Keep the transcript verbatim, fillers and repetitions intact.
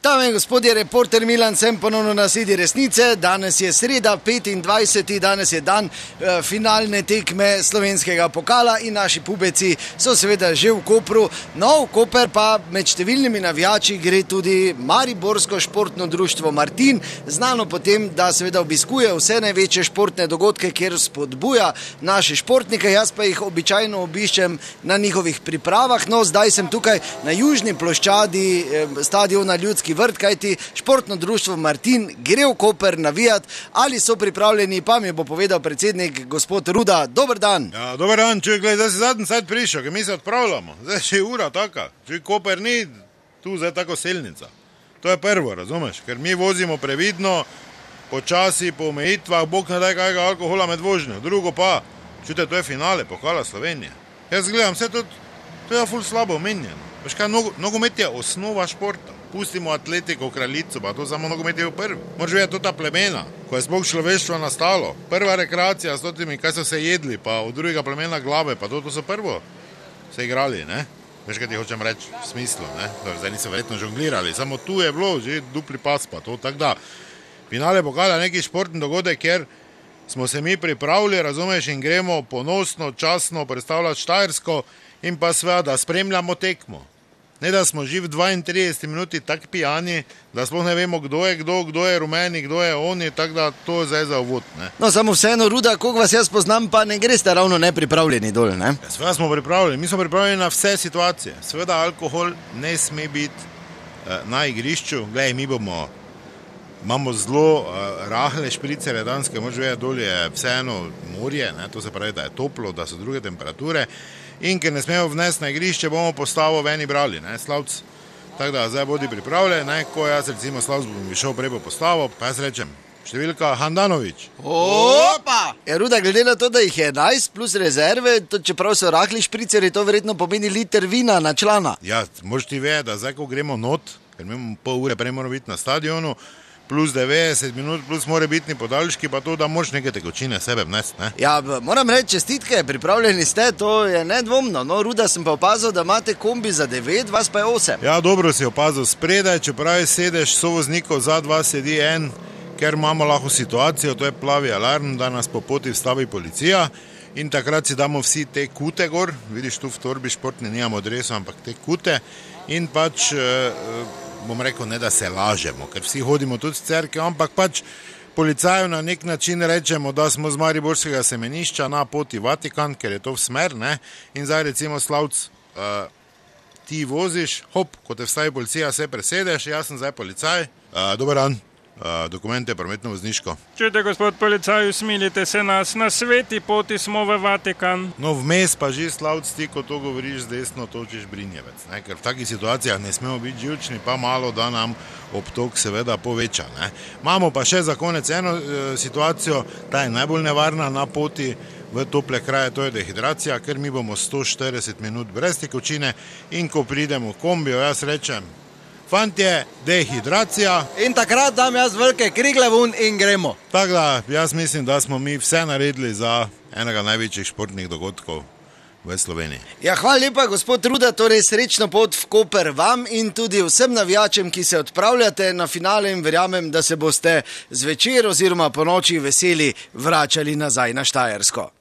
Dame in gospodje, reporter Milan, sem ponovno na sedi resnice. Danes je sreda, petindvajseti danes je dan e, finalne tekme slovenskega pokala in naši pubeci so seveda že v Kopru. No, v Koper pa med številnimi navijači gre tudi Mariborsko športno društvo Martin, znano potem, da seveda obiskuje vse največje športne dogodke, kjer spodbuja naše športnike. Jaz pa jih običajno obiščem na njihovih pripravah. No, zdaj sem tukaj na južni ploščadi e, stadiona Ljudski vrt, kajti športno društvo Martin gre v Koper navijati. Ali so pripravljeni, pa mi bo povedal predsednik gospod Ruda. Dober dan. Ja, dober dan, čuj, gledaj, zdaj si zadnji sajt prišel, ker mi se odpravljamo. Zdaj še ura taka. Čuj, Koper ni tu zdaj tako selnica. To je prvo, razumeš? Ker mi vozimo previdno, počasi, po omejitvah, bog ne daj kajega alkohola med vožnjo. Drugo pa, čujte, to je finale pokala Slovenije. Jaz gledam, vse to, to je ful slabo omenjeno. Veš kaj, nogomet je osnova športa. Pustimo atletiko, kraljico, pa to samo nogomet je v prvi. Moraš vedeti, to ta plemena, ko je sploh človeštvo nastalo. Prva rekreacija s totimi, kaj so se jedli, pa od drugega plemena glave, pa to, to so prvo se igrali, ne? Veš, kaj ti hočem reči v smislu, ne? Zdaj niso verjetno žonglirali, samo tu je bilo že dupli pas, pa to, tako da. Finale pokala neki športni dogodek, kjer smo se mi pripravili, razumeš, in gremo ponosno, častno predstavljati Štajersko in pa seveda, da spremljamo tekmo. Ne, da smo že v dvaintridesetih minuti tak pijani, da sploh ne vemo, kdo je kdo, kdo je rumeni, kdo je oni, tako da to je zdaj za uvod, ne. No, samo vseeno, Ruda, koliko vas jaz poznam, pa ne greste ravno nepripravljeni dol, ne? Ja, seveda smo pripravljeni, mi smo pripravljeni na vse situacije. Seveda alkohol ne sme biti eh, na igrišču. Glej, mi bomo, imamo zelo eh, rahle špricere danske, moč vedeti, dol je vseeno morje, ne, to se pravi, da je toplo, da so druge temperature. In ker ne smemo vnesti na igrišče, bomo postavo v eni brali, ne, Slavc. Tako da zdaj bodi pripravljen, ne, ko jaz recimo Slavc bom šel prej po postavo, pa jaz rečem, številka Handanović. Opa! Ja, Ruda, glede na to, da jih je enajst plus rezerve, to, čeprav so rahli špriceri, to verjetno pomeni liter vina na člana. Ja, moraš ti vedeti, da zdaj, ko gremo not, ker mi pol ure prej moramo biti na stadionu, plus devetdeset minut, plus more bitni podaljški, pa to, da moraš neke tekočine sebe vnesti, ne? Ja, moram reči, čestitke, pripravljeni ste, to je nedvomno. No, Ruda, sem pa opazil, da imate kombi za devet, vas pa je osem. Ja, dobro si opazil, spredaj, čeprav sedeš sovoznikov, za dva sedi en, ker imamo lahko situacijo, to je plavi alarm, da nas po poti vstavi policija in takrat si damo vsi te kute gor, vidiš tu v torbi športni, nijamo adreso, ampak te kute in pač... Uh, bom rekel, ne da se lažemo, ker vsi hodimo tudi v cerkev, ampak pač policaju na nek način rečemo, da smo z Mariborskega semenišča na poti Vatikan, ker je to v smer, ne, in zdaj recimo Slavc, uh, ti voziš, hop, ko te vstavi policija, se presedeš, jaz sem zdaj policaj, uh, dober dan, uh, dokumente, prometno vozniško. Čujte, gospod policaj, usmilite se nas, na sveti poti smo v Vatikan. No, vmes pa že Slavc, ti, ko to govoriš z desno, točiš Brinjevec, ne? Ker v takih situacijah ne smemo biti živčni, pa malo, da nam obtok seveda poveča, ne? Imamo pa še za konec eno e, situacijo, ta je najbolj nevarna na poti v tople kraje, to je dehidracija, ker mi bomo sto štirideset minut brez tekočine in ko pridemo v kombijo, jaz rečem, fantje, dehidracija. In takrat dam jaz velike krigle vun in gremo. Tako da, jaz mislim, da smo mi vse naredili za enega največjih športnih dogodkov v Sloveniji. Ja, hvala lepa, gospod Ruda, torej srečno pot v Koper vam in tudi vsem navijačem, ki se odpravljate na finale in verjamem, da se boste zvečer oziroma po noči veseli vračali nazaj na Štajersko.